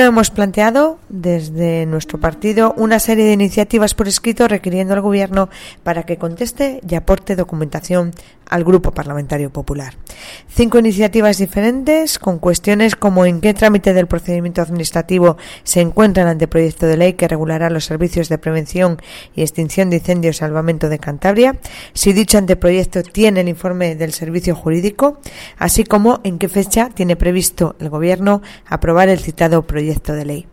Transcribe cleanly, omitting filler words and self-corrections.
Hemos planteado desde nuestro partido una serie de iniciativas por escrito requiriendo al Gobierno para que conteste y aporte documentación al Grupo Parlamentario Popular. 5 iniciativas diferentes con cuestiones como en qué trámite del procedimiento administrativo se encuentra el anteproyecto de ley que regulará los servicios de prevención y extinción de incendios y salvamento de Cantabria, si dicho anteproyecto tiene el informe del servicio jurídico, así como en qué fecha tiene previsto el Gobierno aprobar el citado proyecto de ley.